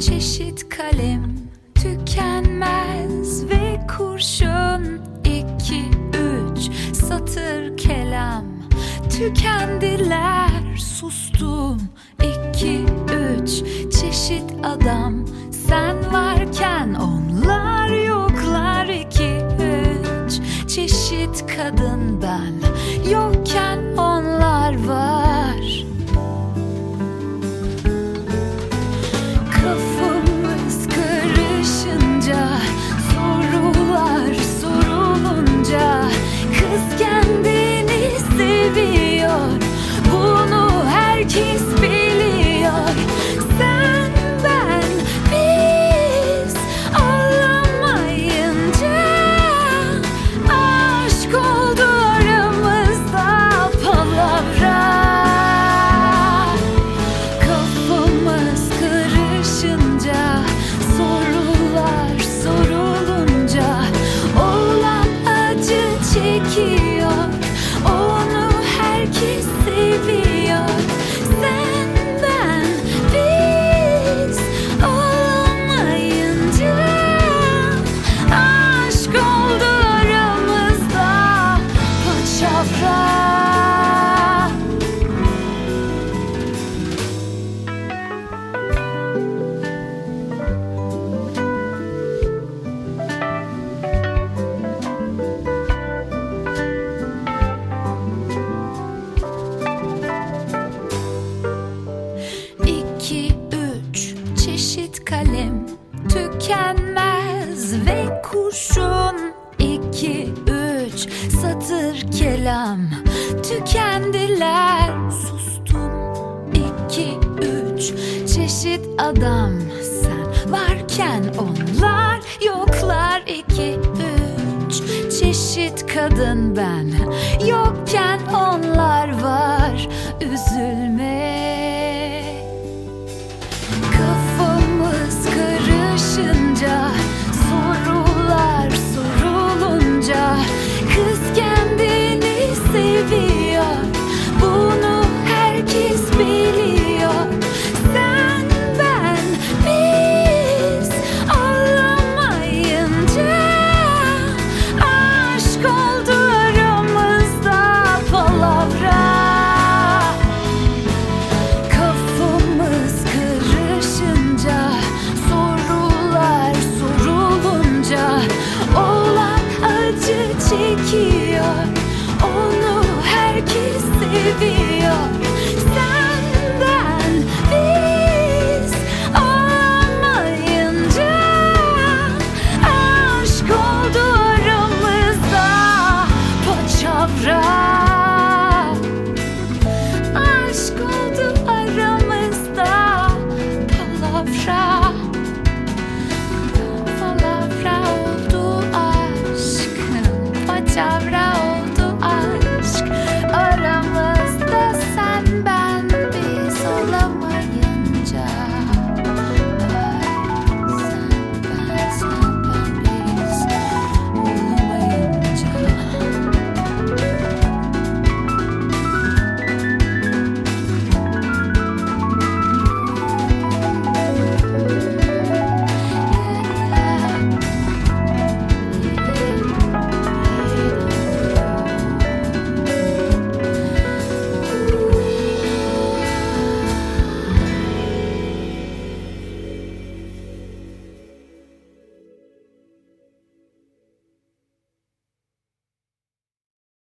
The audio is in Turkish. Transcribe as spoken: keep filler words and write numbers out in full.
çeşit kalem tükenmez ve kurşun. İki üç satır kelam tükendiler, sustum. İki üç çeşit adam, sen varken onlar yoklar. İki üç çeşit kadın, ben yokken onlar var. Kafamız karışınca, sorular sorulunca, kız kendini seviyor, bunu herkes biliyor. Sen, ben, biz olamayınca aşk oldu aramızda palavra. Kafamız karışınca, sorular sorulunca, olan acı çekiyor, onu herkes seviyor. Sen, ben, biz olamayınca aşk oldu aramızda paçavra. İki üç çeşit kalem tükenmez ve kurşun. İki üç satır kelam tükendiler, sustum. İki üç çeşit adam, sen varken onlar yoklar. İki üç çeşit kadın, ben yokken onlar var. Üzülme,